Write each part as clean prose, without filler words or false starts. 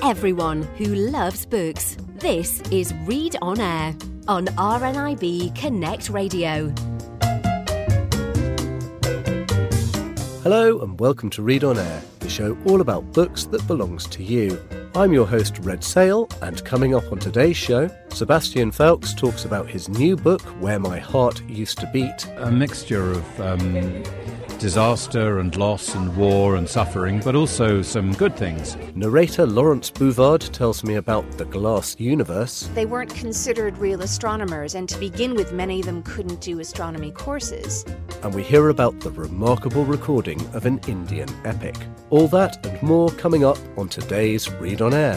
everyone who loves books. This is Read on Air on RNIB Connect Radio. Hello and welcome to Read on Air, the show all about books that belongs to you. I'm your host Red Sale, and coming up on today's show, Sebastian Felks talks about his new book, Where My Heart Used to Beat. A mixture of disaster and loss and war and suffering, but also some good things. Narrator Laurence Bouvard tells me about The Glass Universe. They weren't considered real astronomers, and to begin with, many of them couldn't do astronomy courses. And we hear about the remarkable recording of an Indian epic. All that and more coming up on today's Read on Air.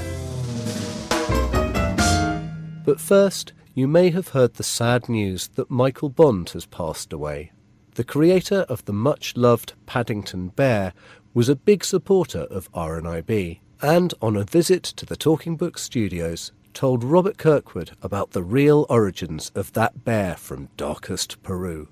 But first, you may have heard the sad news that Michael Bond has passed away. The creator of the much-loved Paddington Bear was a big supporter of RNIB, and on a visit to the Talking Book studios, told Robert Kirkwood about the real origins of that bear from darkest Peru.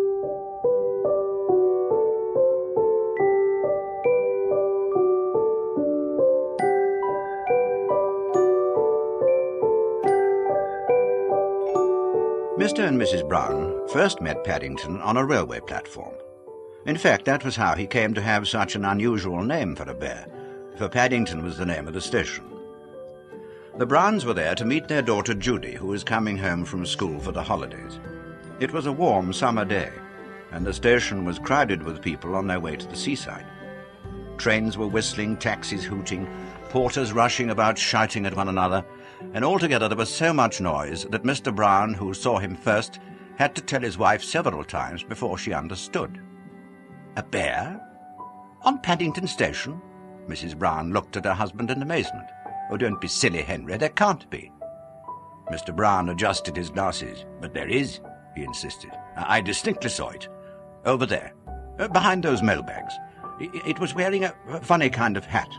Mr. and Mrs. Brown first met Paddington on a railway platform. In fact, that was how he came to have such an unusual name for a bear, for Paddington was the name of the station. The Browns were there to meet their daughter Judy, who was coming home from school for the holidays. It was a warm summer day, and the station was crowded with people on their way to the seaside. Trains were whistling, taxis hooting, porters rushing about shouting at one another, and altogether there was so much noise that Mr. Brown, who saw him first, had to tell his wife several times before she understood. A bear? On Paddington Station? Mrs. Brown looked at her husband in amazement. Oh, don't be silly, Henry, there can't be. Mr. Brown adjusted his glasses. But there is, he insisted. I distinctly saw it. Over there, behind those mailbags. It was wearing a funny kind of hat.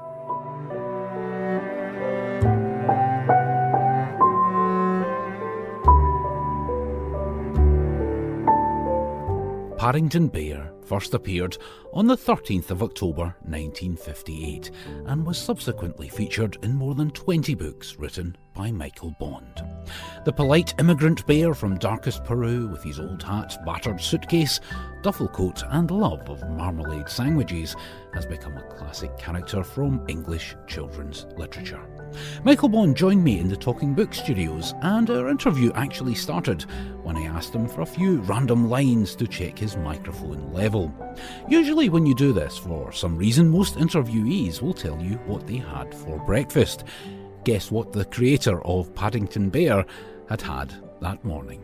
Paddington Bear first appeared on the 13th of October 1958 and was subsequently featured in more than 20 books written by Michael Bond. The polite immigrant bear from darkest Peru with his old hat, battered suitcase, duffel coat and love of marmalade sandwiches has become a classic character from English children's literature. Michael Bond joined me in the Talking Book studios, and our interview actually started when I asked him for a few random lines to check his microphone level. Usually when you do this, for some reason, most interviewees will tell you what they had for breakfast. Guess what the creator of Paddington Bear had that morning.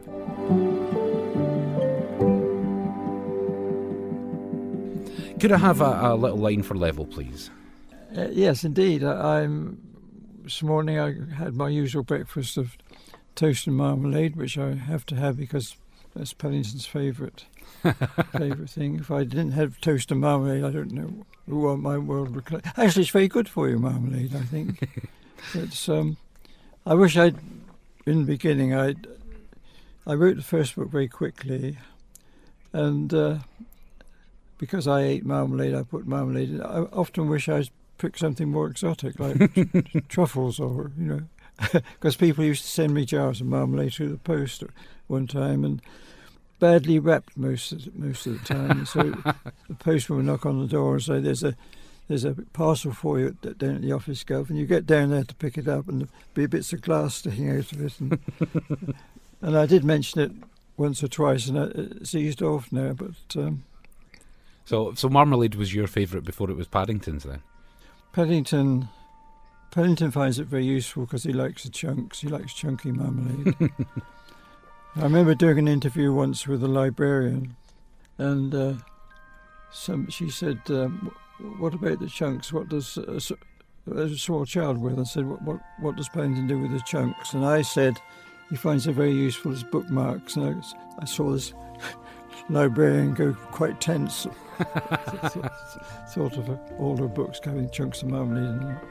Could I have a little line for level, please? Yes, indeed. This morning I had my usual breakfast of toast and marmalade, which I have to have because that's Paddington's favourite thing. If I didn't have toast and marmalade, I don't know what my world would look like. Actually, it's very good for you, marmalade, I think. It's I wish in the beginning, I wrote the first book very quickly, and because I ate marmalade, I put marmalade in. I often wish I'd picked something more exotic, like truffles, or, because people used to send me jars of marmalade through the post at one time, and badly wrapped most of the time. So the postman would knock on the door and say, there's a parcel for you down at the office, Gov, and you get down there to pick it up, and there'll be bits of glass sticking out of it. And I did mention it once or twice, and it's eased off now. But So marmalade was your favourite before it was Paddington's, then? Paddington finds it very useful because he likes the chunks. He likes chunky marmalade. I remember doing an interview once with a librarian, and she said, "What about the chunks? What does a small child with?" I said, "What does Paddington do with the chunks?" And I said, "He finds it very useful as bookmarks." And I saw this librarian go quite tense. Thought of all her books having chunks of marmalade in them.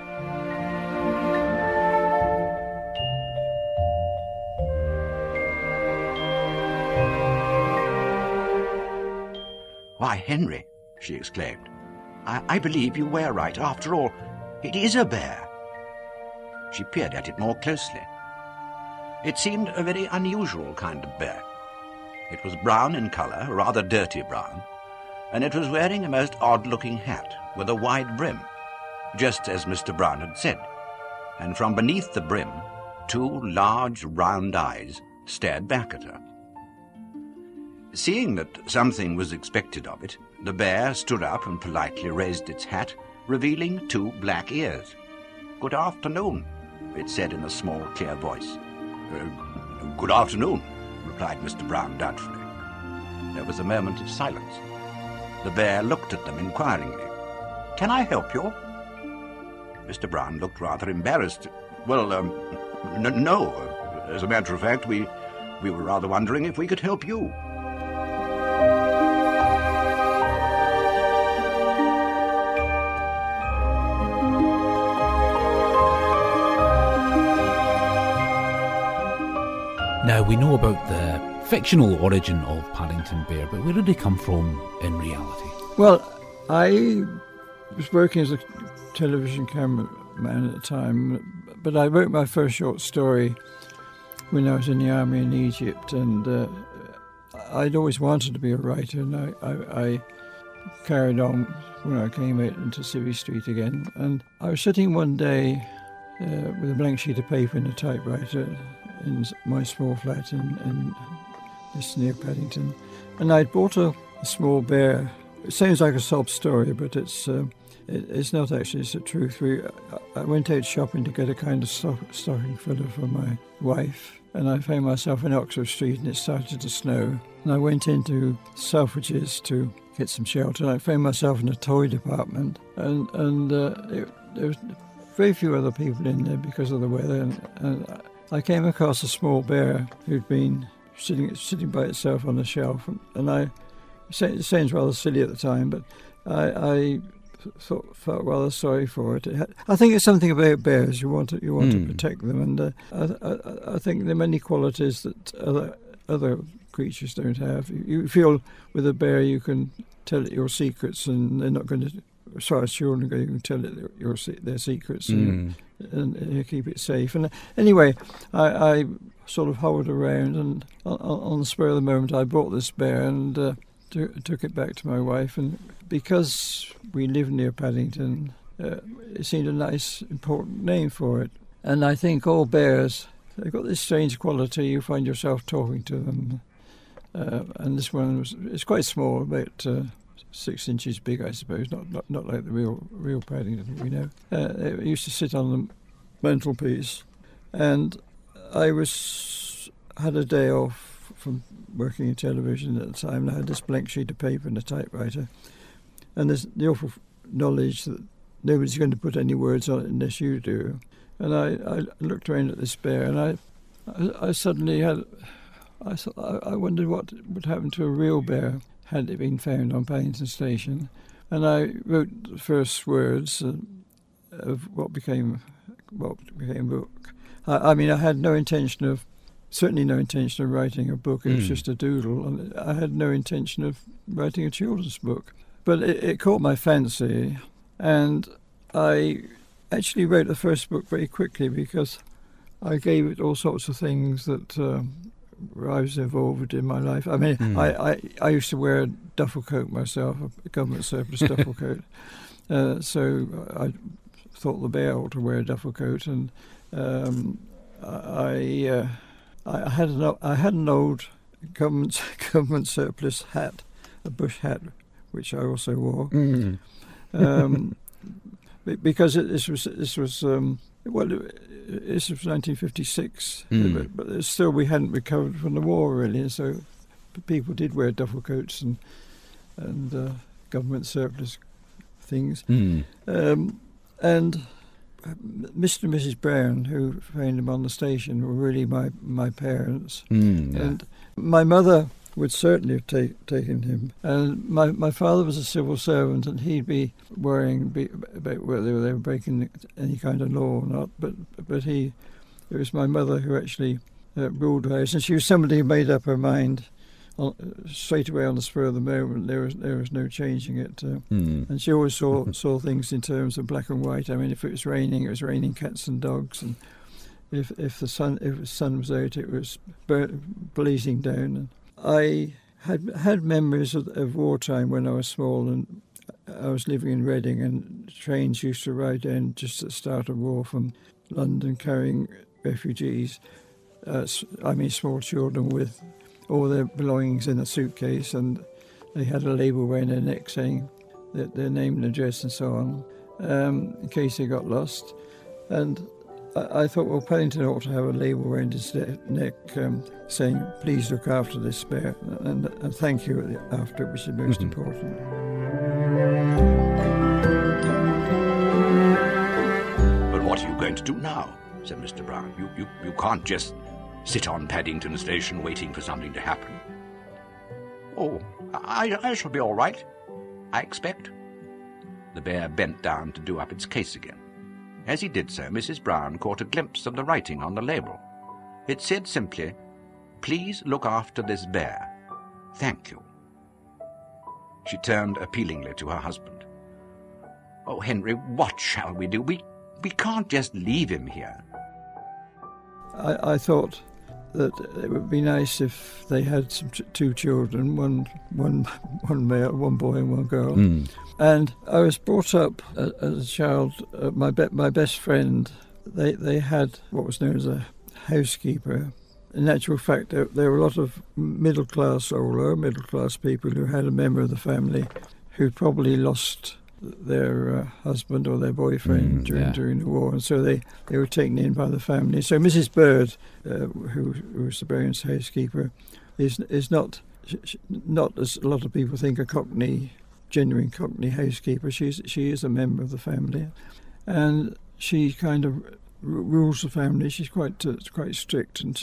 Why, Henry, she exclaimed, I believe you were right. After all, it is a bear. She peered at it more closely. It seemed a very unusual kind of bear. It was brown in colour, rather dirty brown, and it was wearing a most odd-looking hat with a wide brim, just as Mr. Brown had said, and from beneath the brim, 2 large round eyes stared back at her. Seeing that something was expected of it, the bear stood up and politely raised its hat, revealing 2 black ears. "Good afternoon," it said in a small, clear voice. "Good afternoon," replied Mr. Brown doubtfully. There was a moment of silence. The bear looked at them inquiringly. "Can I help you?" Mr. Brown looked rather embarrassed. "Well, no. As a matter of fact, we were rather wondering if we could help you." Now, we know about the fictional origin of Paddington Bear, but where did he come from in reality? Well, I was working as a television cameraman at the time, but I wrote my first short story when I was in the army in Egypt, and I'd always wanted to be a writer, and I carried on when I came out into Civvy Street again. And I was sitting one day with a blank sheet of paper and a typewriter in my small flat in just near Paddington, and I'd bought a small bear. It sounds like a sob story, but it's not actually. It's the truth. I went out shopping to get a kind of stocking filler for my wife, and I found myself in Oxford Street, and it started to snow. And I went into Selfridges to get some shelter, and I found myself in a toy department, and there was very few other people in there because of the weather, and I came across a small bear who'd been sitting by itself on a shelf, and it sounds rather silly at the time, but I felt rather sorry for it. I think it's something about bears. You want to protect them, and I think there are many qualities that other creatures don't have. You feel with a bear you can tell it your secrets, and they're not going to. As far as children go, you can tell it their secrets and keep it safe. And anyway, I sort of hovered around, and on the spur of the moment, I bought this bear and took it back to my wife. And because we live near Paddington, it seemed a nice, important name for it. And I think all bears, they've got this strange quality. You find yourself talking to them. And this one it's quite small, about 6 inches big, I suppose, not like the real Paddington we know. It used to sit on the mantelpiece, and I had a day off from working in television at the time, and I had this blank sheet of paper and a typewriter, and there's the awful knowledge that nobody's going to put any words on it unless you do. And I looked around at this bear, and I suddenly I wondered what would happen to a real bear had it been found on Paddington Station. And I wrote the first words of what became a book. I mean, I had certainly no intention of writing a book. It was just a doodle. And I had no intention of writing a children's book. But it caught my fancy, and I actually wrote the first book very quickly because I gave it all sorts of things that I was involved in my life. I mean, I used to wear a duffel coat myself, a government surplus duffel coat. So I thought the bear ought to wear a duffel coat, and I had an old government surplus hat, a bush hat, which I also wore, because this was 1956, but still we hadn't recovered from the war really, so people did wear duffel coats and government surplus things. And Mr. and Mrs. Brown, who found him on the station, were really my parents. And my mother would certainly have taken him. And my father was a civil servant, and he'd be worrying about whether they were breaking any kind of law or not. But it was my mother who actually ruled the house, and she was somebody who made up her mind straight away on the spur of the moment. There was no changing it. And she always saw things in terms of black and white. I mean, if it was raining cats and dogs, and if the sun was out, it was blazing down. And I had memories of wartime when I was small, and I was living in Reading, and trains used to ride down just at the start of war from London carrying refugees. Small children with all their belongings in a suitcase, and they had a label around their neck saying their name and address and so on, in case they got lost. And I thought, well, Paddington ought to have a label around his neck saying, please look after this bear, and thank you after it, which is most important. But what are you going to do now? Said Mr. Brown. You can't just sit on Paddington Station waiting for something to happen. Oh, I shall be all right, I expect. The bear bent down to do up its case again. As he did so, Mrs. Brown caught a glimpse of the writing on the label. It said simply, "Please look after this bear. Thank you." She turned appealingly to her husband. "Oh, Henry, what shall we do? We can't just leave him here." I thought that it would be nice if they had two children, one male, one boy and one girl. And I was brought up as a child. My best friend, they had what was known as a housekeeper. In actual fact, there were a lot of middle class or lower middle class people who had a member of the family who probably lost their husband or their boyfriend during the war, and so they were taken in by the family. So Mrs. Bird, who was the Baron's housekeeper, is not as a lot of people think a genuine Cockney housekeeper. She is a member of the family, and she kind of rules the family. She's quite strict, and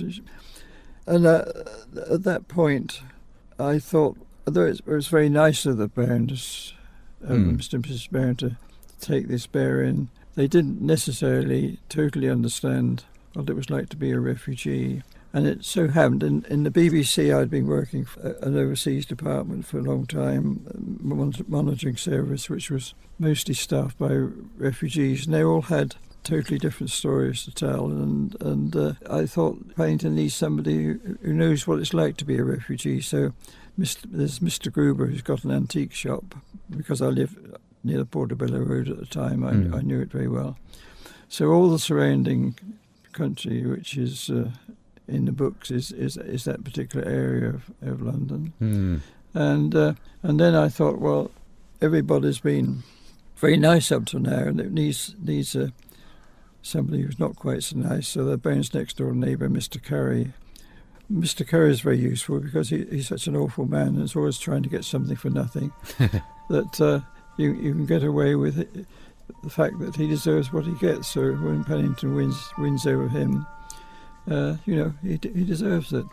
at that point, I thought, although it was very nice of the Barons. Mr. and Mrs. Barron to take this bear in. They didn't necessarily totally understand what it was like to be a refugee. And it so happened, in the BBC I'd been working for an overseas department for a long time, monitoring service, which was mostly staffed by refugees, and they all had totally different stories to tell. And I thought Paddington needs somebody who knows what it's like to be a refugee. So there's Mr. Gruber, who's got an antique shop, because I lived near the Portobello Road at the time. I knew it very well. So all the surrounding country, which is in the books, is that particular area of London. And then I thought, well, everybody's been very nice up to now, and it needs somebody who's not quite so nice. So the Baron's next door neighbour, Mr. Curry. Mr. Curry is very useful because he's such an awful man and is always trying to get something for nothing. That you can get away with it, the fact that he deserves what he gets. So when Paddington wins over him, he deserves it.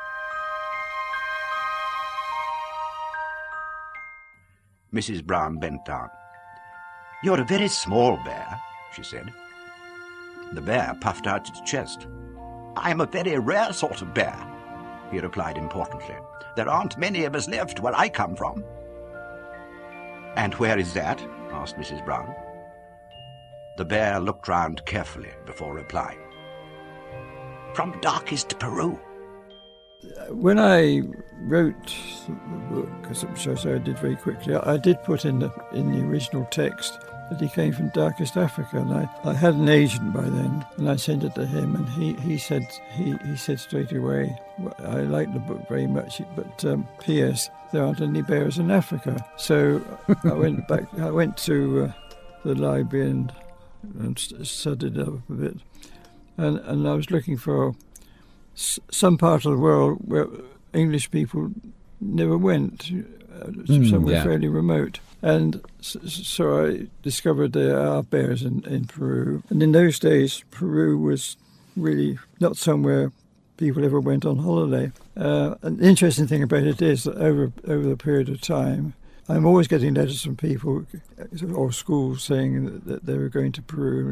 Mrs. Brown bent down. "You're a very small bear," she said. The bear puffed out its chest. "I'm a very rare sort of bear," he replied importantly. "There aren't many of us left where I come from." "And where is that?" asked Mrs. Brown. The bear looked round carefully before replying. "From darkest Peru." When I wrote the book, which I did very quickly, I did put in the original text that he came from darkest Africa, and I had an agent by then, and I sent it to him, and he said straight away, well, "I like the book very much, but P.S. there aren't any bears in Africa." So I went to the library and studied it up a bit, and I was looking for some part of the world where English people never went, somewhere fairly remote. And so I discovered there are bears in Peru. And in those days, Peru was really not somewhere people ever went on holiday. And the interesting thing about it is that over the period of time, I'm always getting letters from people or schools saying that they were going to Peru and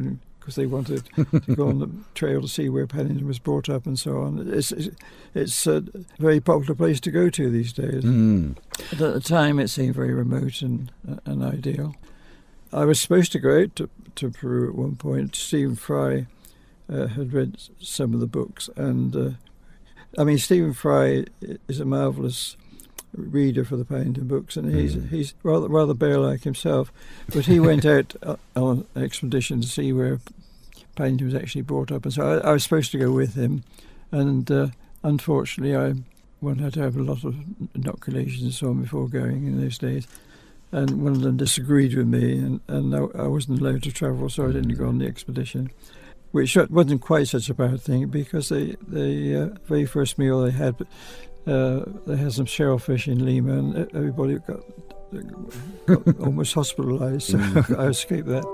because they wanted to go on the trail to see where Paddington was brought up and so on. It's a very popular place to go to these days. But at the time, it seemed very remote and ideal. I was supposed to go out to Peru at one point. Stephen Fry had read some of the books, and Stephen Fry is a marvellous reader for the Paddington books, and he's rather bear-like himself, but he went out on an expedition to see where Paddington was actually brought up, and so I was supposed to go with him, and unfortunately one had to have a lot of inoculations and so on before going in those days, and one of them disagreed with me, and I wasn't allowed to travel, so I didn't go on the expedition, which wasn't quite such a bad thing, because the very first meal they had, they had some shellfish in Lima, and everybody got almost hospitalised, so I escaped that.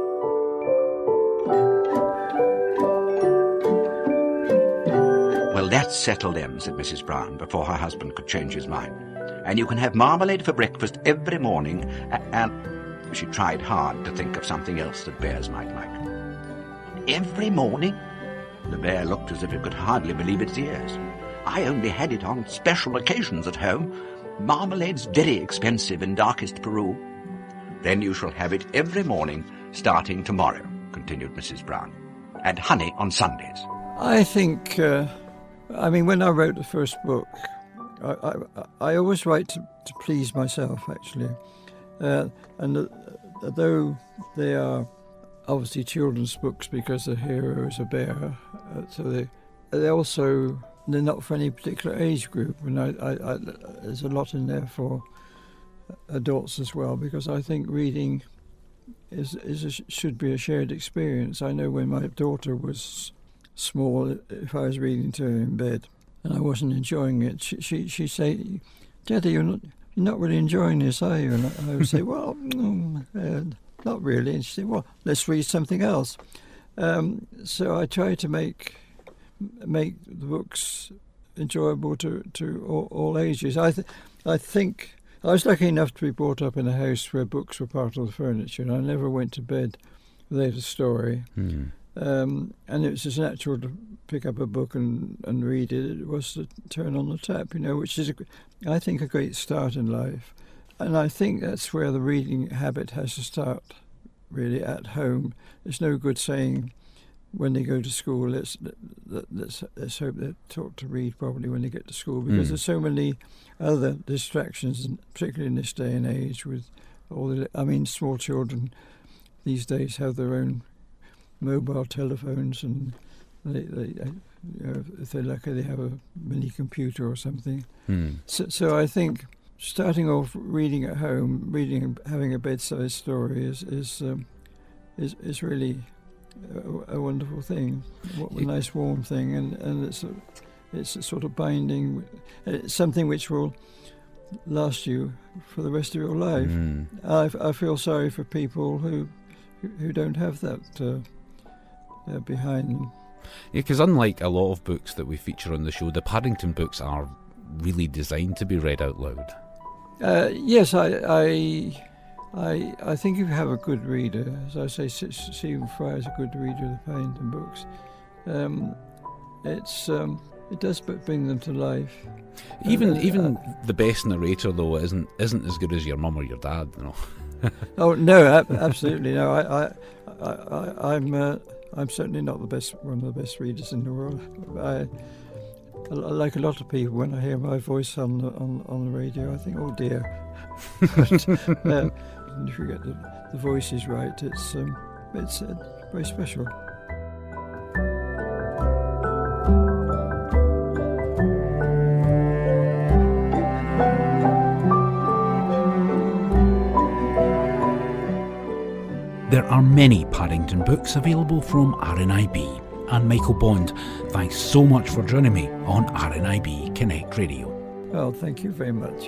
Well, that's settled them, said Mrs. Brown, before her husband could change his mind. And you can have marmalade for breakfast every morning, and she tried hard to think of something else that bears might like. Every morning? The bear looked as if it could hardly believe its ears. I only had it on special occasions at home. Marmalade's very expensive in darkest Peru. Then you shall have it every morning, starting tomorrow, continued Mrs. Brown. And honey on Sundays. I think, when I wrote the first book, I always write to please myself, actually. And though they are obviously children's books because the hero is a bear, so they're not for any particular age group, and there's a lot in there for adults as well, because I think reading should be a shared experience. I know when my daughter was small, if I was reading to her in bed and I wasn't enjoying it, she'd say, "Daddy, you're not really enjoying this, are you?" And I would say, "Well, not really." And she'd say, "Well, let's read something else." So I try to make the books enjoyable to all ages. I think I was lucky enough to be brought up in a house where books were part of the furniture, and I never went to bed without a story. And it was just natural to pick up a book and read it. It was to turn on the tap, which is, I think, a great start in life. And I think that's where the reading habit has to start, really, at home. There's no good saying, when they go to school, let's hope they're taught to read properly when they get to school, because there's so many other distractions, particularly in this day and age with all small children these days have their own mobile telephones, and they if they're lucky, they have a mini computer or something. So I think starting off reading at home, having a bedside story is really a wonderful thing. What a nice warm thing, and it's a sort of binding. It's something which will last you for the rest of your life. I feel sorry for people who don't have that behind them. Yeah, because unlike a lot of books that we feature on the show, the Paddington books are really designed to be read out loud. Yes, I think if you have a good reader, as I say, Stephen Fry is a good reader of the Paddington books. It does bring them to life. Even the best narrator, though, isn't as good as your mum or your dad. Oh no, absolutely no. I'm certainly not one of the best readers in the world. Like a lot of people, when I hear my voice on the radio, I think, oh dear. But, if you get the voices right, it's very special. There are many Paddington books available from RNIB. And Michael Bond, thanks so much for joining me on RNIB Connect Radio. Well, thank you very much.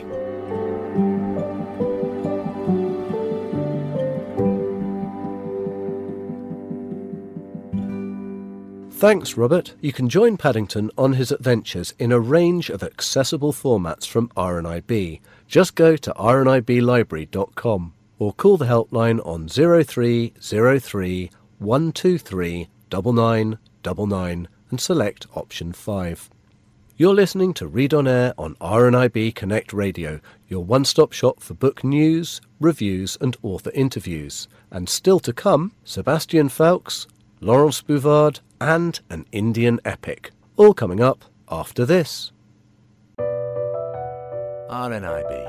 Thanks, Robert. You can join Paddington on his adventures in a range of accessible formats from RNIB. Just go to rniblibrary.com or call the helpline on 0303 123 9999 and select option 5. You're listening to Read on Air on RNIB Connect Radio, your one-stop shop for book news, reviews and author interviews. And still to come, Sebastian Faulks, Laurence Bouvard and an Indian epic. All coming up after this. RNIB,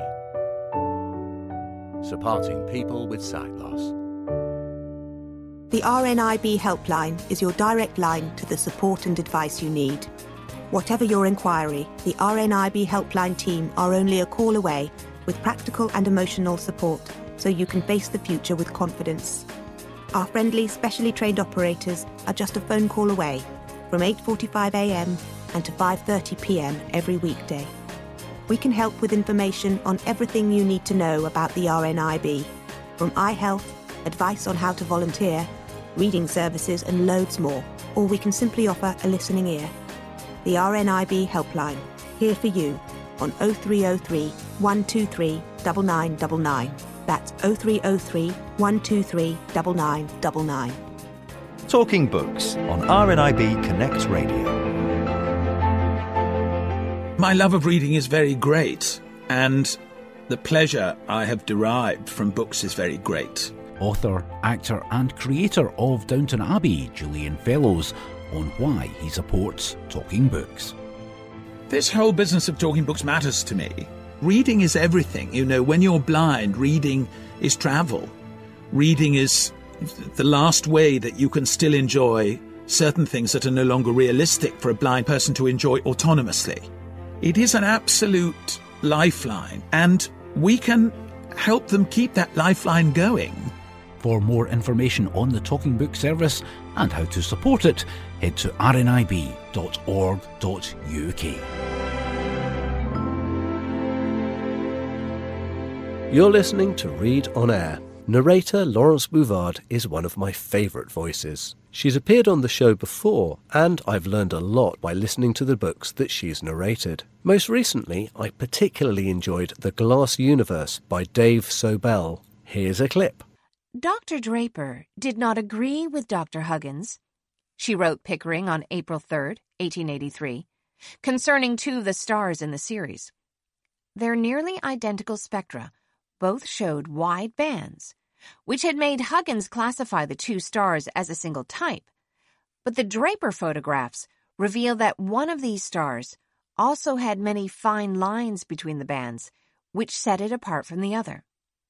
supporting people with sight loss. The RNIB helpline is your direct line to the support and advice you need. Whatever your inquiry, the RNIB helpline team are only a call away with practical and emotional support so you can face the future with confidence. Our friendly, specially trained operators are just a phone call away from 8:45 a.m. and to 5:30 p.m. every weekday. We can help with information on everything you need to know about the RNIB, from eye health, advice on how to volunteer, reading services and loads more, or we can simply offer a listening ear. The RNIB helpline, here for you on 0303 123 9999. That's 0303 123 9999. Talking Books on RNIB Connect Radio. My love of reading is very great, and the pleasure I have derived from books is very great. Author, actor and creator of Downton Abbey, Julian Fellowes, on why he supports Talking Books. This whole business of talking books matters to me. Reading is everything. You know, when you're blind, reading is travel. Reading is the last way that you can still enjoy certain things that are no longer realistic for a blind person to enjoy autonomously. It is an absolute lifeline, and we can help them keep that lifeline going. For more information on the Talking Book service and how to support it, head to rnib.org.uk. You're listening to Read on Air. Narrator Laurence Bouvard is one of my favourite voices. She's appeared on the show before, and I've learned a lot by listening to the books that she's narrated. Most recently, I particularly enjoyed The Glass Universe by Dave Sobel. Here's a clip. Dr. Draper did not agree with Dr. Huggins. She wrote Pickering on April 3rd, 1883, concerning two of the stars in the series. Their nearly identical spectra both showed wide bands, which had made Huggins classify the two stars as a single type. But the Draper photographs reveal that one of these stars also had many fine lines between the bands, which set it apart from the other.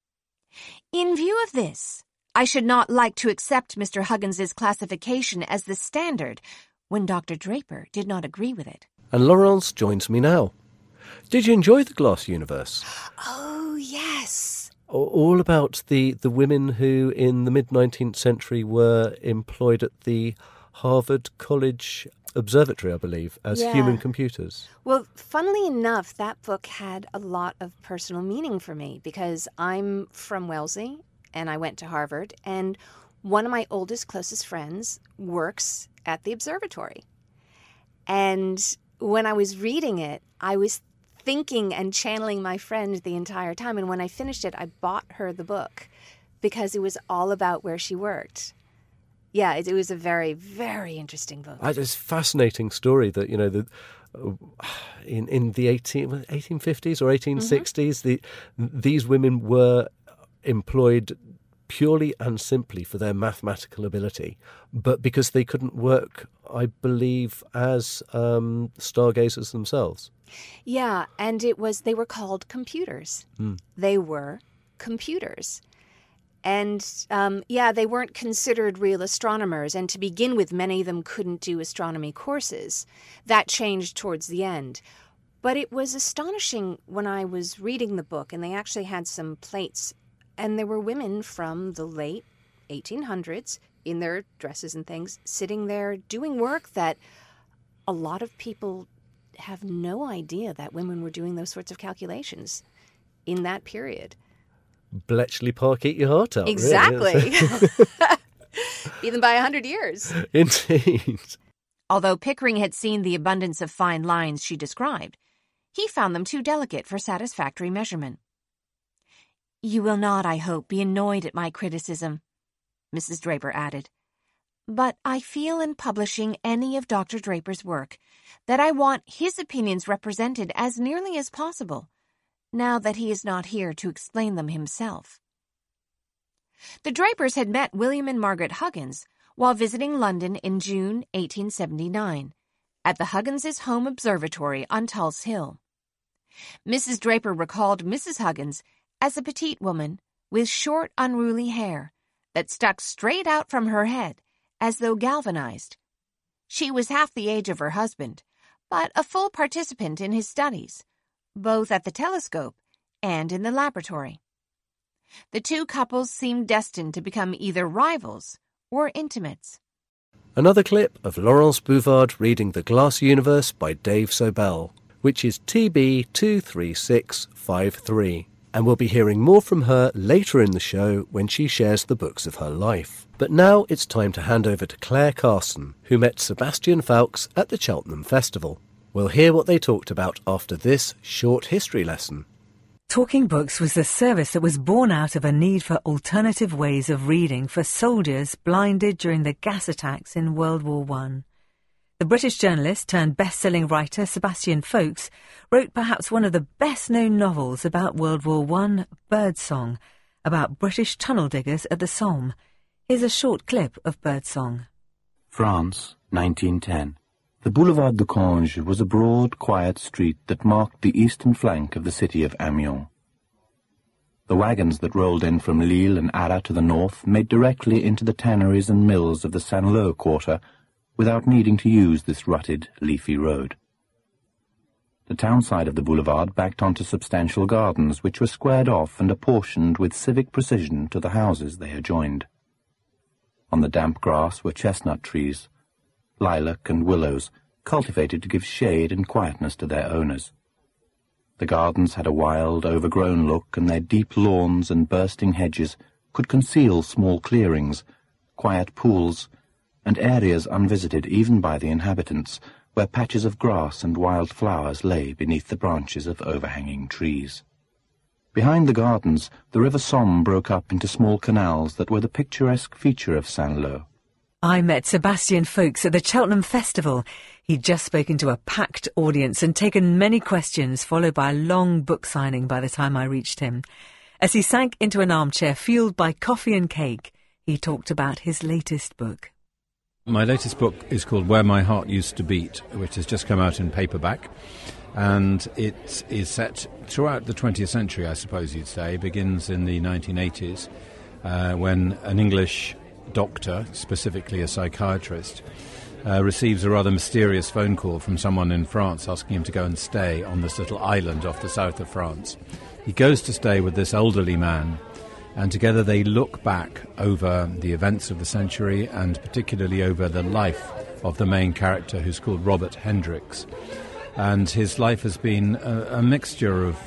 In view of this, I should not like to accept Mr. Huggins's classification as the standard when Dr. Draper did not agree with it. And Laurence joins me now. Did you enjoy The Glass Universe? Oh, yes. All about the women who in the mid-19th century were employed at the Harvard College Observatory, I believe, as human computers. Well, funnily enough, that book had a lot of personal meaning for me because I'm from Wellesley and I went to Harvard, and one of my oldest, closest friends works at the observatory. And when I was reading it, I was thinking and channeling my friend the entire time. And when I finished it, I bought her the book because it was all about where she worked. Yeah, it was a very, very interesting book. It's a fascinating story that, you know, in the 1850s or 1860s, these women were employed purely and simply for their mathematical ability, but because they couldn't work, I believe, as stargazers themselves. Yeah, and they were called computers. They were computers. And, they weren't considered real astronomers. And to begin with, many of them couldn't do astronomy courses. That changed towards the end. But it was astonishing when I was reading the book, and they actually had some plates, and there were women from the late 1800s in their dresses and things, sitting there doing work that a lot of people have no idea that women were doing those sorts of calculations in that period. Bletchley Park, eat your heart out. Exactly. Really. Beat them by 100 years. Indeed. Although Pickering had seen the abundance of fine lines she described, he found them too delicate for satisfactory measurement. "You will not, I hope, be annoyed at my criticism," Mrs. Draper added. but I feel in publishing any of Dr. Draper's work that I want his opinions represented as nearly as possible, now that he is not here to explain them himself. The Drapers had met William and Margaret Huggins while visiting London in June 1879 at the Huggins' home observatory on Tulse Hill. Mrs. Draper recalled Mrs. Huggins as a petite woman with short, unruly hair that stuck straight out from her head as though galvanized. She was half the age of her husband, but a full participant in his studies, both at the telescope and in the laboratory. The two couples seemed destined to become either rivals or intimates. Another clip of Laurence Bouvard reading The Glass Universe by Dave Sobel, which is TB 23653, and we'll be hearing more from her later in the show when she shares the books of her life. But now it's time to hand over to Claire Carson, who met Sebastian Faulks at the Cheltenham Festival. We'll hear what they talked about after this short history lesson. Talking Books was the service that was born out of a need for alternative ways of reading for soldiers blinded during the gas attacks in World War I. The British journalist turned best-selling writer Sebastian Faulks wrote perhaps one of the best-known novels about World War I, Birdsong, about British tunnel diggers at the Somme. Here's a short clip of Birdsong. France, 1910. The Boulevard de Conges was a broad, quiet street that marked the eastern flank of the city of Amiens. The wagons that rolled in from Lille and Arras to the north made directly into the tanneries and mills of the Saint-Lô quarter without needing to use this rutted, leafy road. The town side of the boulevard backed onto substantial gardens which were squared off and apportioned with civic precision to the houses they adjoined. On the damp grass were chestnut trees, lilac and willows, cultivated to give shade and quietness to their owners. The gardens had a wild, overgrown look, and their deep lawns and bursting hedges could conceal small clearings, quiet pools, and areas unvisited even by the inhabitants, where patches of grass and wild flowers lay beneath the branches of overhanging trees. Behind the gardens, the River Somme broke up into small canals that were the picturesque feature of Saint-Lô. I met Sebastian Faulks at the Cheltenham Festival. He'd just spoken to a packed audience and taken many questions, followed by a long book signing by the time I reached him. As he sank into an armchair fueled by coffee and cake, he talked about his latest book. My latest book is called Where My Heart Used to Beat, which has just come out in paperback. And it is set throughout the 20th century, I suppose you'd say. It begins in the 1980s, when an English doctor, specifically a psychiatrist, receives a rather mysterious phone call from someone in France asking him to go and stay on this little island off the south of France. He goes to stay with this elderly man, and together they look back over the events of the century and particularly over the life of the main character, who's called Robert Hendricks. And his life has been a mixture of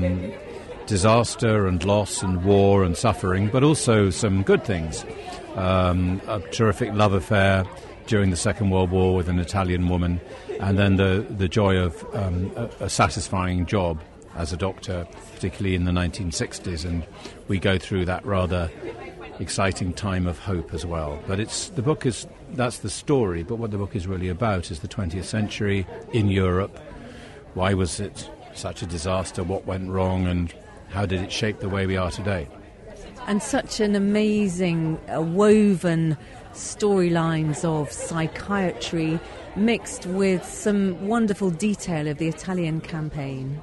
disaster and loss and war and suffering, but also some good things. A terrific love affair during the Second World War with an Italian woman, and then the joy of a satisfying job as a doctor, particularly in the 1960s, and we go through that rather exciting time of hope as well. But that's the story, but what the book is really about is the 20th century in Europe. Why was it such a disaster? What went wrong? And how did it shape the way we are today? And such an amazing woven storylines of psychiatry mixed with some wonderful detail of the Italian campaign.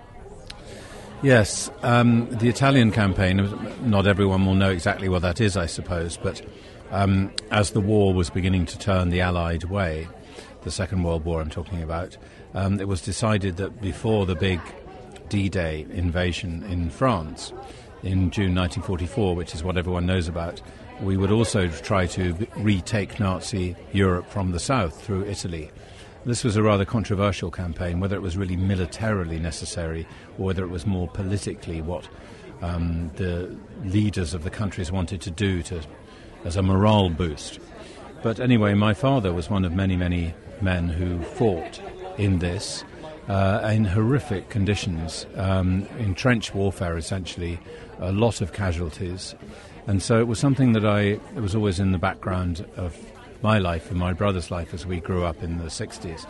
Yes, the Italian campaign, not everyone will know exactly what that is, I suppose, but as the war was beginning to turn the Allied way, the Second World War I'm talking about, it was decided that before the big D-Day invasion in France in June 1944, which is what everyone knows about, we would also try to retake Nazi Europe from the south through Italy. This was a rather controversial campaign, whether it was really militarily necessary or whether it was more politically what the leaders of the countries wanted to do as a morale boost. But anyway, my father was one of many, many men who fought in this, in horrific conditions, in trench warfare essentially, a lot of casualties. And so it was something that it was always in the background of my life and my brother's life as we grew up in the 60s.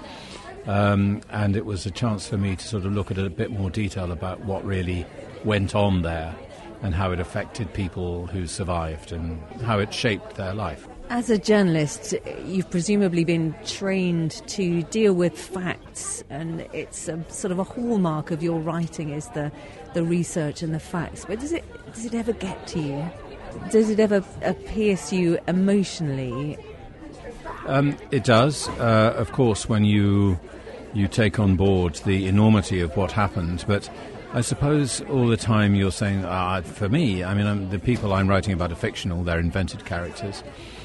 And it was a chance for me to sort of look at a bit more detail about what really went on there and how it affected people who survived and how it shaped their life. As a journalist, you've presumably been trained to deal with facts, and it's a sort of a hallmark of your writing is the research and the facts. But does it ever get to you? Does it ever pierce you emotionally? It does, of course, when you take on board the enormity of what happened. But I suppose all the time you're saying, for me, I mean, the people I'm writing about are fictional; they're invented characters.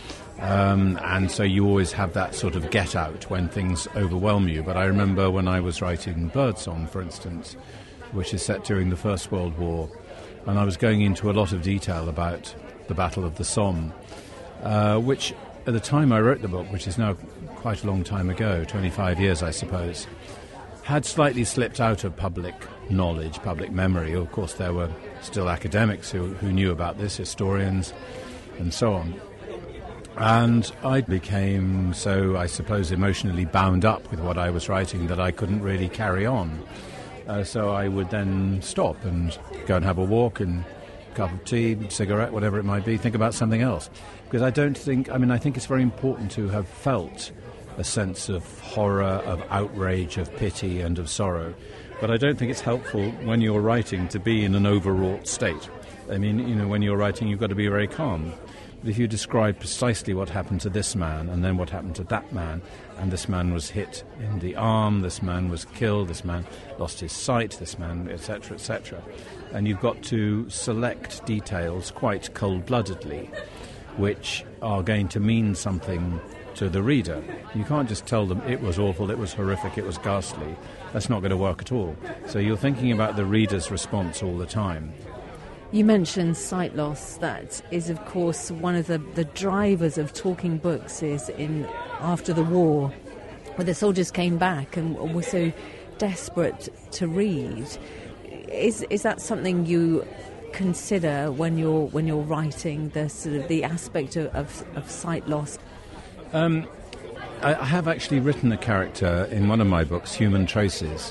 And so you always have that sort of get out when things overwhelm you. But I remember when I was writing Birdsong, for instance, which is set during the First World War, and I was going into a lot of detail about the Battle of the Somme, which at the time I wrote the book, which is now quite a long time ago, 25 years I suppose, had slightly slipped out of public knowledge, public memory. Of course there were still academics who knew about this, historians and so on. And I became so, I suppose, emotionally bound up with what I was writing that I couldn't really carry on. So I would then stop and go and have a walk and a cup of tea, cigarette, whatever it might be, think about something else. Because I think it's very important to have felt a sense of horror, of outrage, of pity and of sorrow. But I don't think it's helpful when you're writing to be in an overwrought state. I mean, when you're writing, you've got to be very calm. If you describe precisely what happened to this man and then what happened to that man, and this man was hit in the arm, this man was killed, this man lost his sight, this man, etc., and you've got to select details quite cold-bloodedly, which are going to mean something to the reader. You can't just tell them it was awful, it was horrific, it was ghastly. That's not going to work at all. So you're thinking about the reader's response all the time. You mentioned sight loss. That is, of course, one of the drivers of talking books is in after the war, where the soldiers came back and were so desperate to read. Is that something you consider when you're writing the sort of the aspect of sight loss? I have actually written a character in one of my books, Human Traces,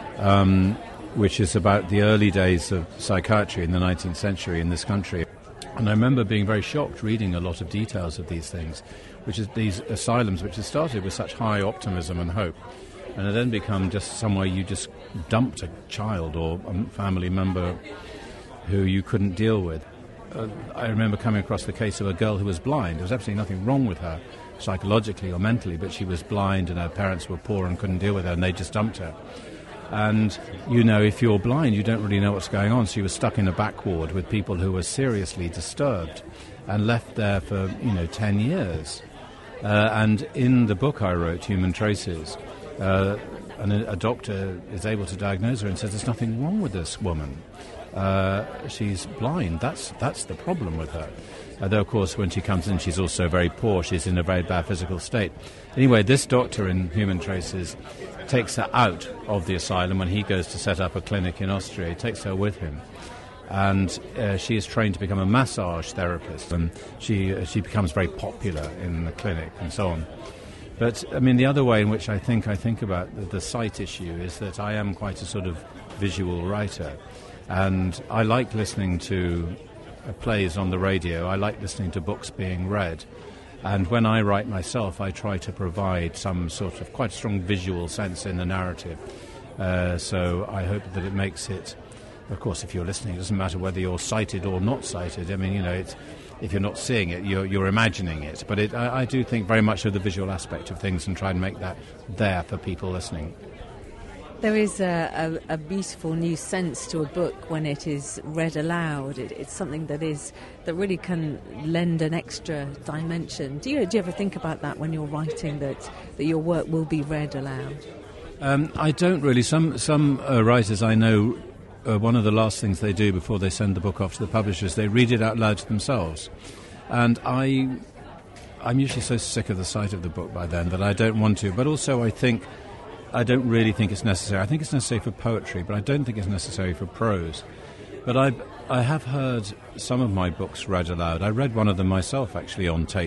which is about the early days of psychiatry in the 19th century in this country. And I remember being very shocked reading a lot of details of these things, which is these asylums which had started with such high optimism and hope, and had then become just somewhere you just dumped a child or a family member who you couldn't deal with. I remember coming across the case of a girl who was blind. There was absolutely nothing wrong with her, psychologically or mentally, but she was blind and her parents were poor and couldn't deal with her, and they just dumped her. And, if you're blind, you don't really know what's going on. So she was stuck in a back ward with people who were seriously disturbed and left there for, 10 years. And in the book I wrote, Human Traces, a doctor is able to diagnose her and says there's nothing wrong with this woman. She's blind. That's the problem with her. Though, of course, when she comes in, she's also very poor. She's in a very bad physical state. Anyway, this doctor in Human Traces takes her out of the asylum when he goes to set up a clinic in Austria. He takes her with him. And she is trained to become a massage therapist. And she becomes very popular in the clinic and so on. But, the other way in which I think about the sight issue is that I am quite a sort of visual writer. And I like listening to plays on the radio. I like listening to books being read. And when I write myself, I try to provide some sort of quite strong visual sense in the narrative. So I hope that it makes it, of course, if you're listening, it doesn't matter whether you're sighted or not sighted. It's, if you're not seeing it, you're imagining it. But I do think very much of the visual aspect of things and try and make that there for people listening. There is a beautiful new sense to a book when it is read aloud. It's something that really can lend an extra dimension. Do you ever think about that when you're writing, that your work will be read aloud? I don't really. Some writers I know, one of the last things they do before they send the book off to the publishers, they read it out loud to themselves. And I'm usually so sick of the sight of the book by then that I don't want to. But also I don't really think it's necessary. I think it's necessary for poetry, but I don't think it's necessary for prose. But I have heard some of my books read aloud. I read one of them myself, actually, on tape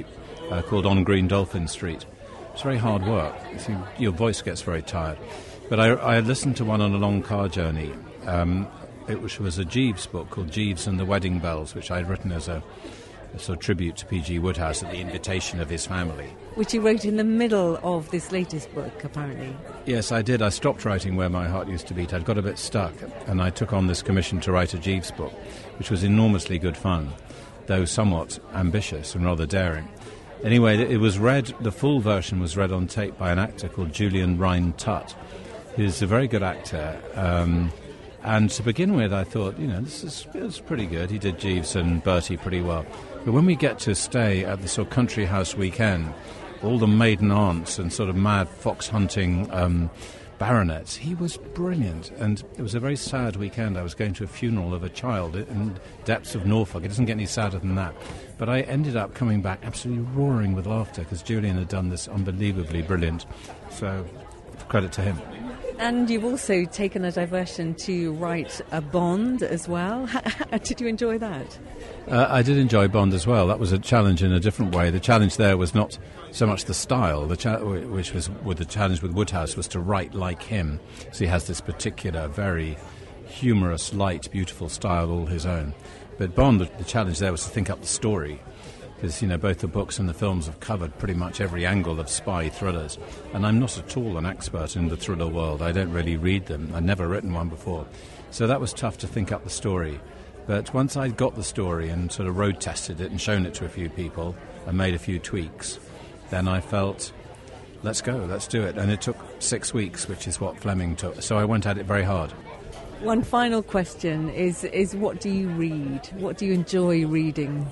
called On Green Dolphin Street. It's very hard work. Your voice gets very tired. But I listened to one on a long car journey, which was a Jeeves book called Jeeves and the Wedding Bells, which I'd written as a sort of tribute to P.G. Wodehouse at the invitation of his family. Which you wrote in the middle of this latest book, apparently. Yes, I did. I stopped writing Where My Heart Used to Beat. I'd got a bit stuck, and I took on this commission to write a Jeeves book, which was enormously good fun, though somewhat ambitious and rather daring. Anyway, it was read, the full version was read on tape by an actor called Julian Rhine-Tutt, who's a very good actor. And to begin with, I thought, this is pretty good. He did Jeeves and Bertie pretty well. But when we get to stay at the sort of country house weekend, all the maiden aunts and sort of mad fox hunting baronets, he was brilliant. And it was a very sad weekend. I was going to a funeral of a child in depths of Norfolk. It doesn't get any sadder than that. But I ended up coming back absolutely roaring with laughter because Julian had done this unbelievably brilliant. So credit to him. And you've also taken a diversion to write a Bond as well. Did you enjoy that? I did enjoy Bond as well. That was a challenge in a different way. The challenge there was not so much the style, which was with the challenge with Wodehouse was to write like him. So he has this particular, very humorous, light, beautiful style all his own. But Bond, the challenge there was to think up the story. Because, both the books and the films have covered pretty much every angle of spy thrillers. And I'm not at all an expert in the thriller world. I don't really read them. I'd never written one before. So that was tough to think up the story. But once I'd got the story and sort of road tested it and shown it to a few people and made a few tweaks, then I felt, let's go, let's do it. And it took 6 weeks, which is what Fleming took. So I went at it very hard. One final question is what do you read? What do you enjoy reading?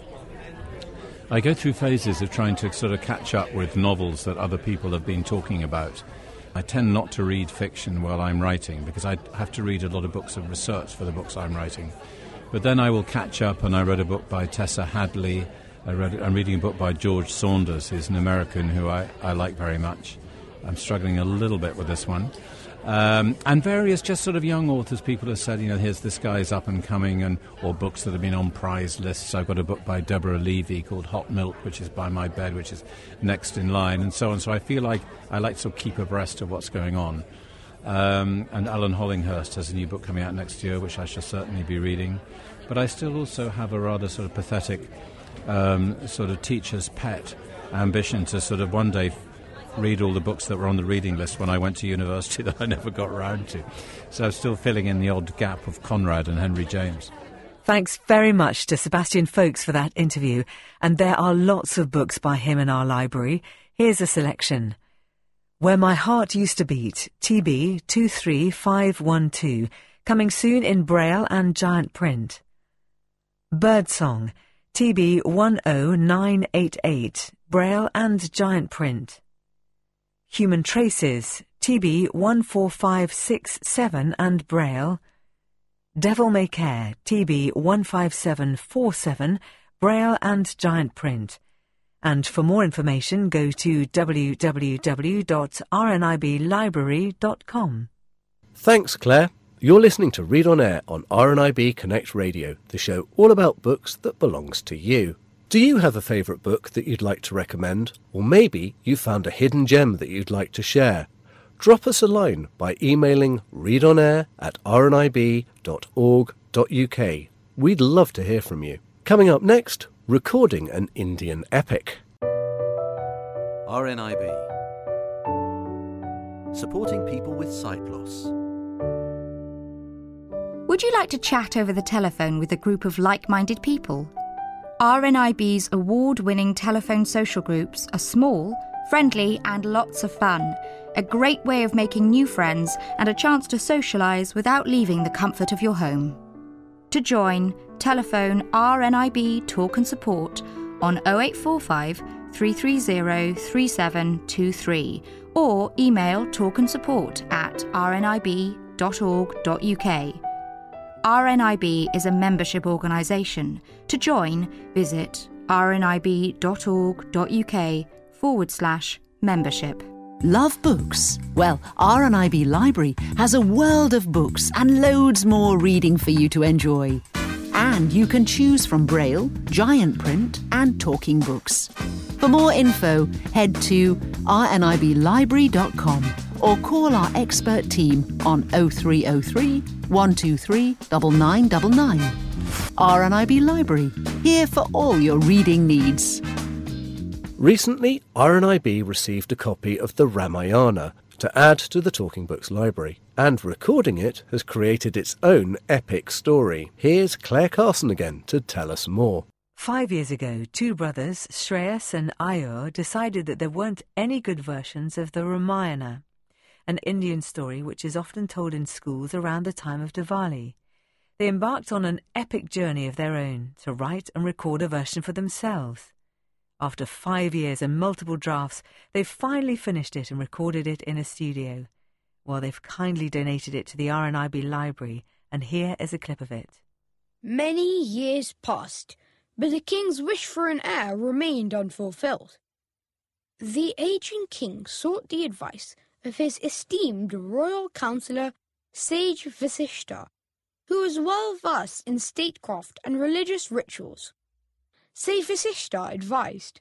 I go through phases of trying to sort of catch up with novels that other people have been talking about. I tend not to read fiction while I'm writing because I have to read a lot of books of research for the books I'm writing. But then I will catch up, and I read a book by Tessa Hadley. I'm reading a book by George Saunders, who's an American who I like very much. I'm struggling a little bit with this one. And various just sort of young authors, people have said, here's this guy's up and coming, or books that have been on prize lists. I've got a book by Deborah Levy called Hot Milk, which is by my bed, which is next in line, and so on. So I feel like I like to sort of keep abreast of what's going on. And Alan Hollinghurst has a new book coming out next year, which I shall certainly be reading. But I still also have a rather sort of pathetic sort of teacher's pet ambition to sort of one day read all the books that were on the reading list when I went to university that I never got round to. So I'm still filling in the odd gap of Conrad and Henry James. Thanks very much to Sebastian Faulks for that interview. And there are lots of books by him in our library. Here's a selection. Where My Heart Used to Beat, TB 23512, coming soon in Braille and giant print. Birdsong, TB 10988, Braille and giant print. Human Traces, TB 14567 and Braille. Devil May Care, TB 15747, Braille and giant print. And for more information, go to www.rniblibrary.com. Thanks, Claire. You're listening to Read on Air on RNIB Connect Radio, the show all about books that belongs to you. Do you have a favourite book that you'd like to recommend? Or maybe you found a hidden gem that you'd like to share? Drop us a line by emailing readonair@rnib.org.uk. We'd love to hear from you. Coming up next, recording an Indian epic. RNIB. Supporting people with sight loss. Would you like to chat over the telephone with a group of like-minded people? RNIB's award-winning telephone social groups are small, friendly and lots of fun. A great way of making new friends and a chance to socialise without leaving the comfort of your home. To join, telephone RNIB Talk and Support on 0845 330 3723 or email talkandsupport@rnib.org.uk. RNIB is a membership organisation. To join, visit rnib.org.uk/membership. Love books? Well, RNIB Library has a world of books and loads more reading for you to enjoy. And you can choose from Braille, giant print and talking books. For more info, head to rniblibrary.com or call our expert team on 0303 123 9999. RNIB Library, here for all your reading needs. Recently, RNIB received a copy of the Ramayana to add to the Talking Books library, and recording it has created its own epic story. Here's Claire Carson again to tell us more. 5 years ago, two brothers, Shreyas and Ayur, decided that there weren't any good versions of the Ramayana, an Indian story which is often told in schools around the time of Diwali. They embarked on an epic journey of their own to write and record a version for themselves. After 5 years and multiple drafts, they've finally finished it and recorded it in a studio. Well, they've kindly donated it to the RNIB library, and here is a clip of it. Many years passed, but the king's wish for an heir remained unfulfilled. The aging king sought the advice of his esteemed royal counsellor, Sage Vasishta, who was well versed in statecraft and religious rituals. Sage Vasishta advised,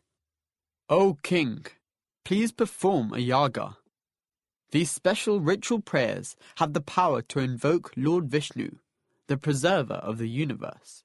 O king, please perform a yaga. These special ritual prayers have the power to invoke Lord Vishnu, the preserver of the universe.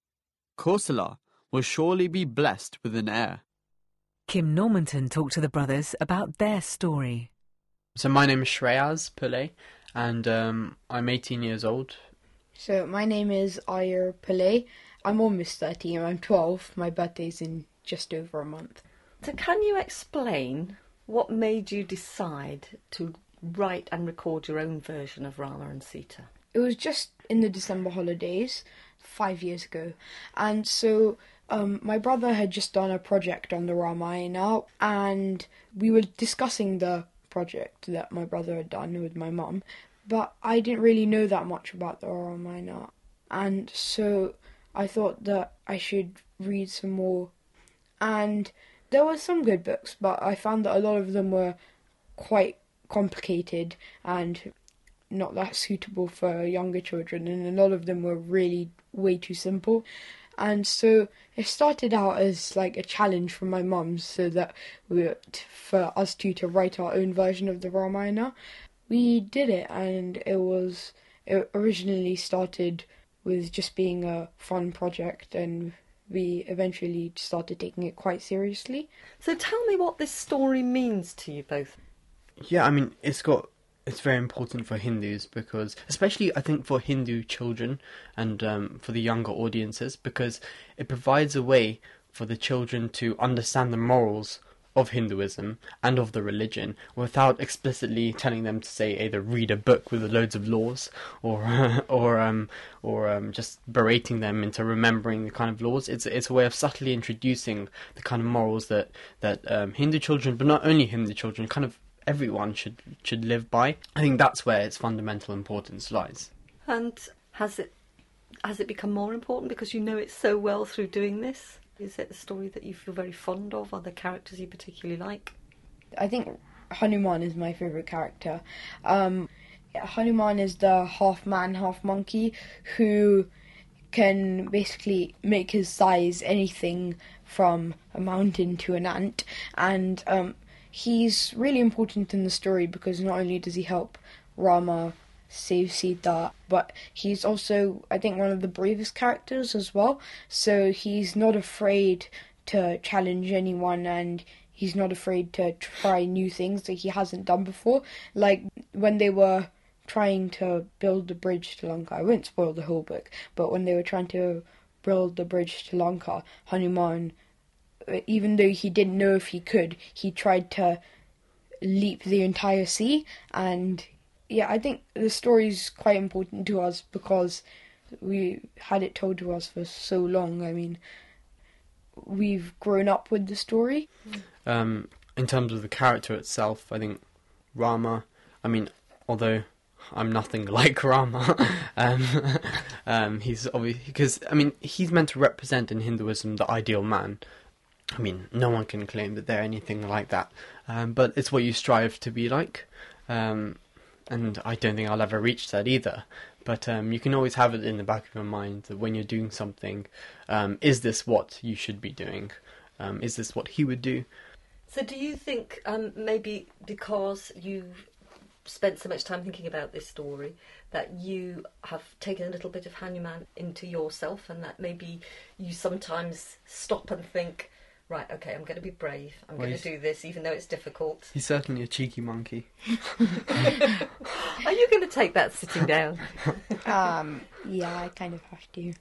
Kosala will surely be blessed with an heir. Kim Normanton talked to the brothers about their story. So my name is Shreyas Pillay, and I'm 18 years old. So my name is Ayur Pillay. I'm almost 13, I'm 12. My birthday's in just over a month. So can you explain what made you decide to write and record your own version of Rama and Sita? It was just in the December holidays, 5 years ago. And so my brother had just done a project on the Ramayana, and we were discussing the project that my brother had done with my mum, but I didn't really know that much about the Ramayana. And so I thought that I should read some more. And there were some good books, but I found that a lot of them were quite complicated and not that suitable for younger children, and a lot of them were really way too simple. And so it started out as like a challenge from my mum, so that for us two to write our own version of the Ramayana. We did it, and it originally started with just being a fun project, and we eventually started taking it quite seriously. So tell me what this story means to you both. Yeah, I mean, it's very important for Hindus, because, especially I think for Hindu children and for the younger audiences, because it provides a way for the children to understand the morals of Hinduism and of the religion without explicitly telling them to, say, either read a book with loads of laws or just berating them into remembering the kind of laws. It's a way of subtly introducing the kind of morals that Hindu children, but not only Hindu children, kind of everyone should live by. I think that's where its fundamental importance lies. And has it become more important because you know it so well through doing this? Is it a story that you feel very fond of? Are there characters you particularly like? I think Hanuman is my favourite character. Hanuman is the half man, half monkey who can basically make his size anything from a mountain to an ant, and he's really important in the story because not only does he help Rama save Sita, but he's also, I think, one of the bravest characters as well. So he's not afraid to challenge anyone, and he's not afraid to try new things that he hasn't done before. Like when they were trying to build the bridge to Lanka, I won't spoil the whole book, but when they were trying to build the bridge to Lanka, Hanuman, even though he didn't know if he could, he tried to leap the entire sea. And yeah, I think the story's quite important to us because we had it told to us for so long. I mean, we've grown up with the story. In terms of the character itself, I think Rama, I mean, although I'm nothing like Rama, he's obviously, because, I mean, he's meant to represent in Hinduism the ideal man. I mean, no one can claim that they're anything like that, but it's what you strive to be like. And I don't think I'll ever reach that either. But you can always have it in the back of your mind that when you're doing something, is this what you should be doing? Is this what he would do? So do you think maybe because you've spent so much time thinking about this story that you have taken a little bit of Hanuman into yourself, and that maybe you sometimes stop and think, right, okay, I'm going to be brave, I'm going to do this even though it's difficult? He's certainly a cheeky monkey. Are you going to take that sitting down? Yeah, I kind of have to.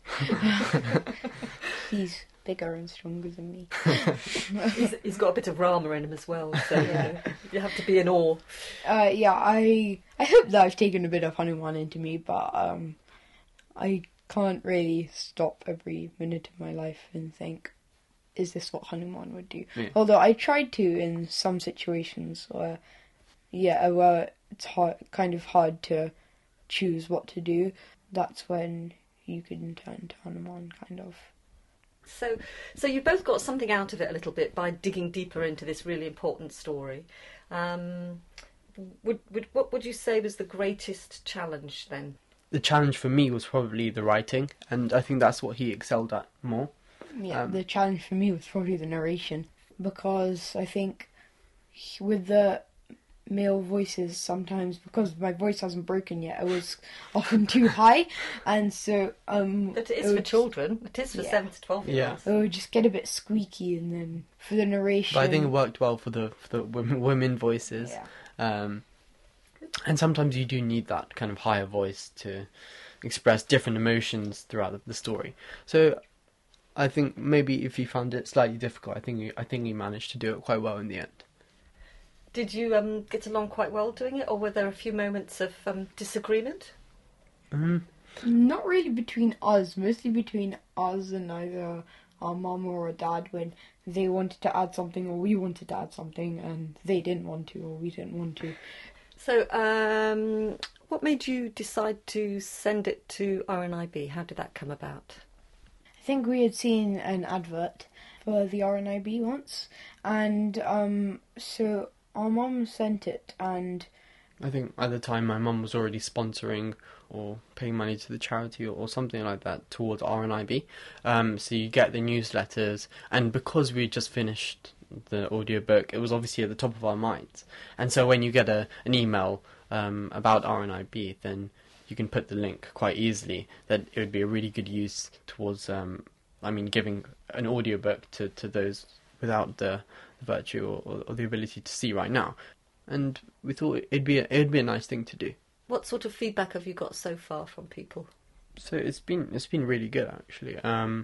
He's bigger and stronger than me. He's got a bit of Rama in him as well, so you have to be in awe. Yeah, I hope that I've taken a bit of Hanuman into me, but I can't really stop every minute of my life and think, is this what Hanuman would do? Yeah. Although I tried to in some situations where, it's kind of hard to choose what to do. That's when you can turn to Hanuman, kind of. So you've both got something out of it a little bit by digging deeper into this really important story. What would you say was the greatest challenge then? The challenge for me was probably the writing, and I think that's what he excelled at more. Yeah, the challenge for me was probably the narration, because I think with the male voices, sometimes because my voice hasn't broken yet, it was often too high, and so but it is for children. It is for 7 to 12 year olds. It would just get a bit squeaky, and then for the narration. But I think it worked well for the women voices. Yeah. And sometimes you do need that kind of higher voice to express different emotions throughout the story. So I think maybe if you found it slightly difficult, I think you managed to do it quite well in the end. Did you get along quite well doing it, or were there a few moments of disagreement? Not really between us, mostly between us and either our mum or our dad, when they wanted to add something or we wanted to add something and they didn't want to or we didn't want to. So what made you decide to send it to RNIB? How did that come about? I think we had seen an advert for the RNIB once, and so our mum sent it, and I think at the time my mum was already sponsoring or paying money to the charity or something like that towards RNIB. So you get the newsletters, and because we just finished the audiobook, it was obviously at the top of our minds. And so when you get an email about RNIB, then you can put the link quite easily. That it would be a really good use towards, giving an audiobook to those without the virtue or the ability to see right now. And we thought it'd be a nice thing to do. What sort of feedback have you got so far from people? So it's been really good, actually.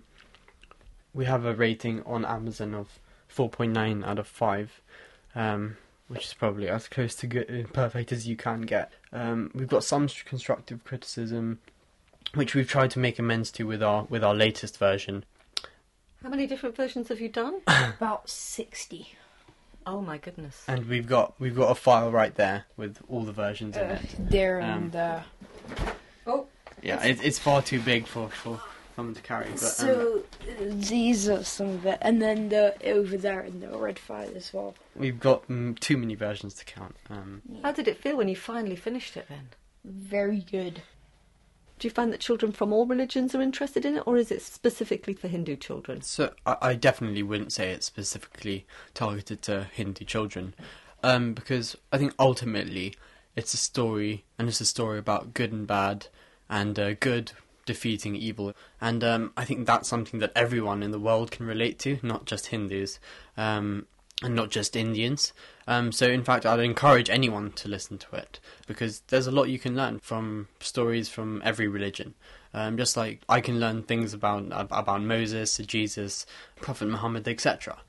We have a rating on Amazon of 4.9 out of 5, which is probably as close to good, perfect as you can get. We've got some constructive criticism, which we've tried to make amends to with our latest version. How many different versions have you done? About 60. Oh my goodness! And we've got a file right there with all the versions in it. There and there. Oh. Yeah, it's far too big for someone to carry. But, so these are some of it, and then over there in the red file as well. We've got too many versions to count. How did it feel when you finally finished it then? Very good. Do you find that children from all religions are interested in it, or is it specifically for Hindu children? So I definitely wouldn't say it's specifically targeted to Hindu children, because I think ultimately it's a story, and it's a story about good and bad, and good defeating evil. And I think that's something that everyone in the world can relate to, not just Hindus, and not just Indians. So in fact, I'd encourage anyone to listen to it, because there's a lot you can learn from stories from every religion. Just like I can learn things about Moses, Jesus, Prophet Muhammad, etc.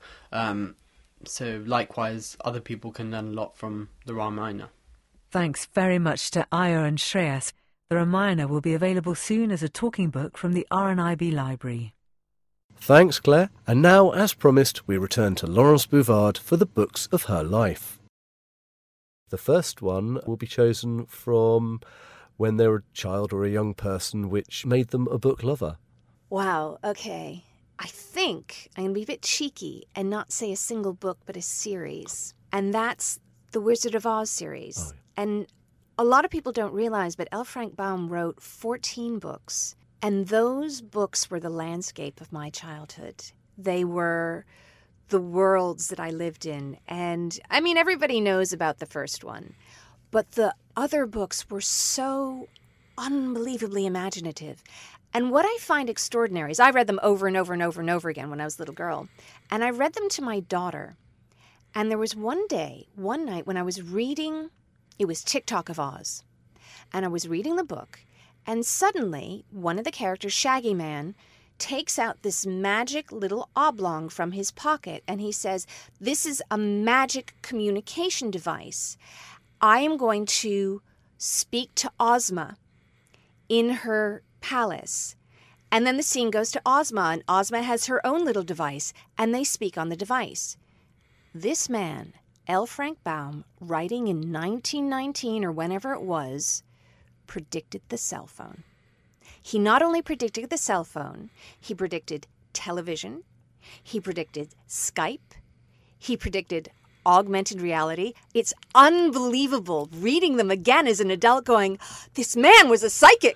So likewise, other people can learn a lot from the Ramayana. Thanks very much to Aya and Shreyas. The Ramayana will be available soon as a talking book from the RNIB Library. Thanks, Claire. And now, as promised, we return to Laurence Bouvard for the books of her life. The first one will be chosen from when they were a child or a young person, which made them a book lover. Wow, okay. I think I'm going to be a bit cheeky and not say a single book, but a series. And that's the Wizard of Oz series. Oh, yeah. And a lot of people don't realize, but L. Frank Baum wrote 14 books, and those books were the landscape of my childhood. They were the worlds that I lived in. And, I mean, everybody knows about the first one, but the other books were so unbelievably imaginative. And what I find extraordinary is I read them over and over and over and over again when I was a little girl. And I read them to my daughter. And there was one night when I was reading, it was Tick-Tock of Oz. And I was reading the book, and suddenly one of the characters, Shaggy Man, takes out this magic little oblong from his pocket, and he says, "This is a magic communication device. I am going to speak to Ozma in her palace." And then the scene goes to Ozma, and Ozma has her own little device, and they speak on the device. This man, L. Frank Baum, writing in 1919 or whenever it was, predicted the cell phone. He not only predicted the cell phone, he predicted television, he predicted Skype, he predicted augmented reality. It's unbelievable reading them again as an adult going, this man was a psychic.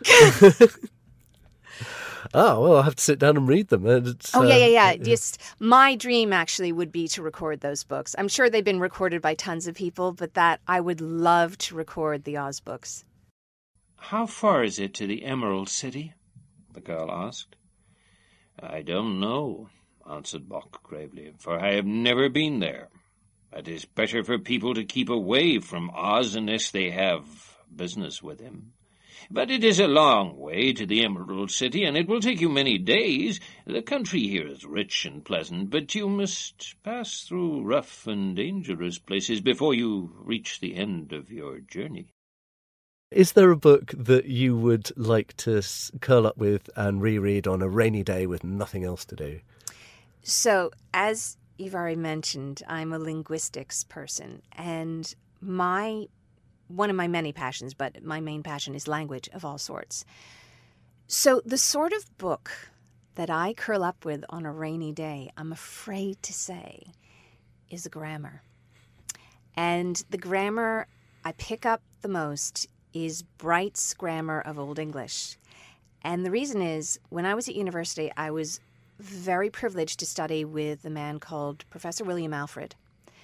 Oh, well, I'll have to sit down and read them. Yeah. Just my dream actually would be to record those books. I'm sure they've been recorded by tons of people, but that I would love to record the Oz books. "How far is it to the Emerald City?" the girl asked. "I don't know," answered Bock gravely, "for I have never been there. It is better for people to keep away from Oz unless they have business with him. But it is a long way to the Emerald City, and it will take you many days. The country here is rich and pleasant, but you must pass through rough and dangerous places before you reach the end of your journey." Is there a book that you would like to curl up with and reread on a rainy day with nothing else to do? So, as you've already mentioned, I'm a linguistics person, and one of my many passions, but my main passion is language of all sorts. So the sort of book that I curl up with on a rainy day, I'm afraid to say, is a grammar. And the grammar I pick up the most is Bright's Grammar of Old English. And the reason is, when I was at university, I was very privileged to study with a man called Professor William Alfred,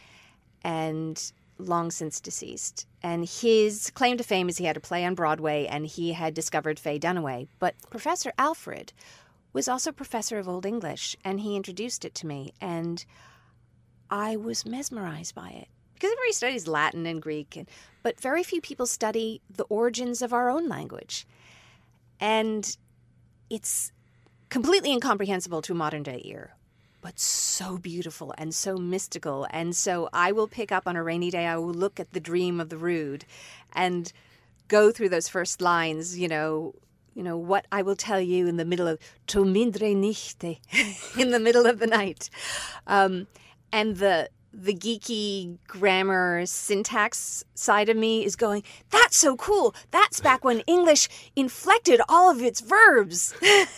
and long since deceased. And his claim to fame is he had a play on Broadway, and he had discovered Faye Dunaway. But Professor Alfred was also professor of Old English, and he introduced it to me, and I was mesmerized by it. Because everybody studies Latin and Greek, but very few people study the origins of our own language. And it's completely incomprehensible to a modern-day ear, but so beautiful and so mystical. And so I will pick up on a rainy day, I will look at The Dream of the Rood and go through those first lines, you know, what I will tell you in the middle of to mindre nichte, in the middle of the night. And the geeky grammar syntax side of me is going, that's so cool. That's back when English inflected all of its verbs.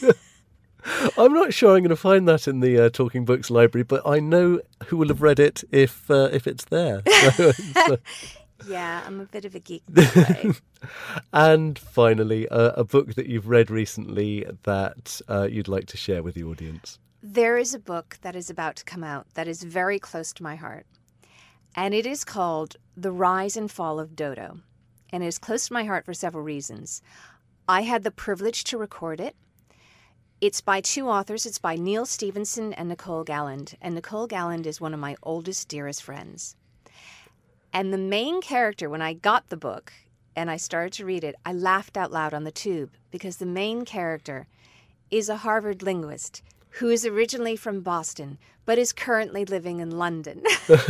I'm not sure I'm going to find that in the Talking Books library, but I know who will have read it if it's there. Yeah, I'm a bit of a geek that way. And finally, a book that you've read recently that you'd like to share with the audience. There is a book that is about to come out that is very close to my heart, and it is called The Rise and Fall of Dodo, and it is close to my heart for several reasons. I had the privilege to record it. It's by two authors. It's by Neil Stephenson and Nicole Galland, and Nicole Galland is one of my oldest, dearest friends. And the main character, when I got the book and I started to read it, I laughed out loud on the tube because the main character is a Harvard linguist who is originally from Boston, but is currently living in London.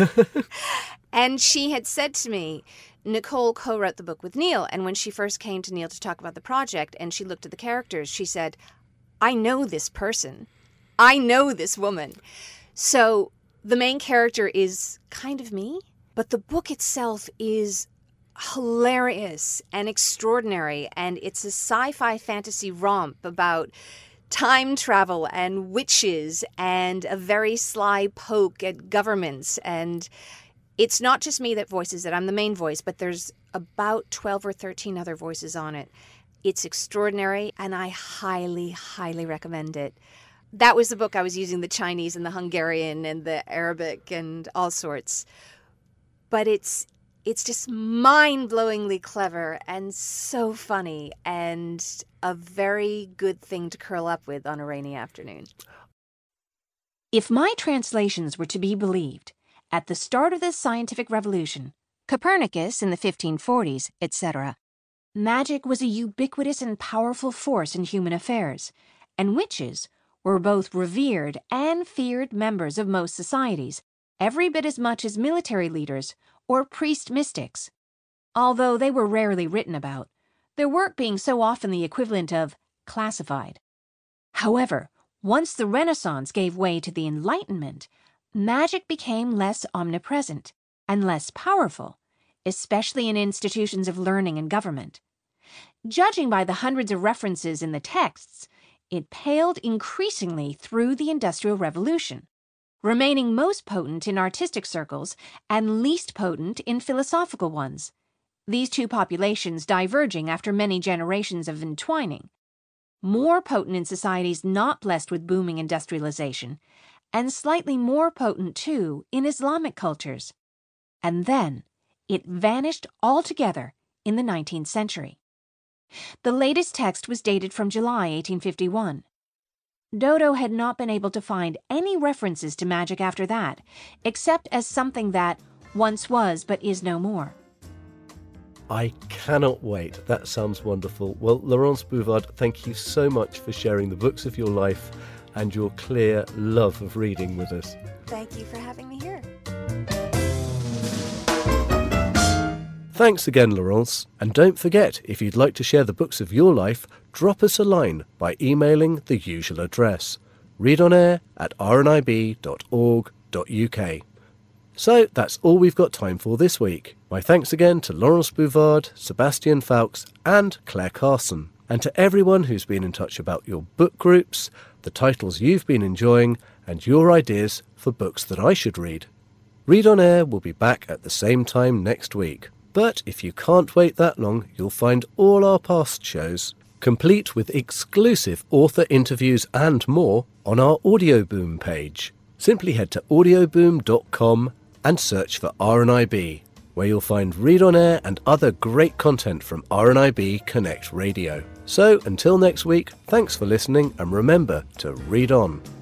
And she had said to me, Nicole co-wrote the book with Neil, and when she first came to Neil to talk about the project, and she looked at the characters, she said, I know this person. I know this woman. So the main character is kind of me, but the book itself is hilarious and extraordinary, and it's a sci-fi fantasy romp about time travel and witches and a very sly poke at governments, and It's not just me that voices it. I'm the main voice, but there's about 12 or 13 other voices on it. It's extraordinary, and I highly, highly recommend it. That was the book I was using the Chinese and the Hungarian and the Arabic and all sorts. But it's just mind-blowingly clever and so funny and a very good thing to curl up with on a rainy afternoon. If my translations were to be believed, at the start of the scientific revolution, Copernicus in the 1540s, etc., magic was a ubiquitous and powerful force in human affairs, and witches were both revered and feared members of most societies, every bit as much as military leaders or priest mystics. Although they were rarely written about, their work being so often the equivalent of classified. However, once the Renaissance gave way to the Enlightenment, magic became less omnipresent and less powerful, especially in institutions of learning and government. Judging by the hundreds of references in the texts, it paled increasingly through the Industrial Revolution, remaining most potent in artistic circles and least potent in philosophical ones, these two populations diverging after many generations of entwining. More potent in societies not blessed with booming industrialization, and slightly more potent, too, in Islamic cultures. And then it vanished altogether in the 19th century. The latest text was dated from July 1851. Dodo had not been able to find any references to magic after that, except as something that once was but is no more. I cannot wait. That sounds wonderful. Well, Laurence Bouvard, thank you so much for sharing the books of your life and your clear love of reading with us. Thank you for having me here. Thanks again, Laurence. And don't forget, if you'd like to share the books of your life, drop us a line by emailing the usual address, readonair@rnib.org.uk. So that's all we've got time for this week. My thanks again to Laurence Bouvard, Sebastian Fawkes and Claire Carson, and to everyone who's been in touch about your book groups, the titles you've been enjoying, and your ideas for books that I should read. Read on Air will be back at the same time next week. But if you can't wait that long, you'll find all our past shows, complete with exclusive author interviews and more, on our Audioboom page. Simply head to audioboom.com and search for RNIB, where you'll find Read on Air and other great content from RNIB Connect Radio. So until next week, thanks for listening and remember to read on.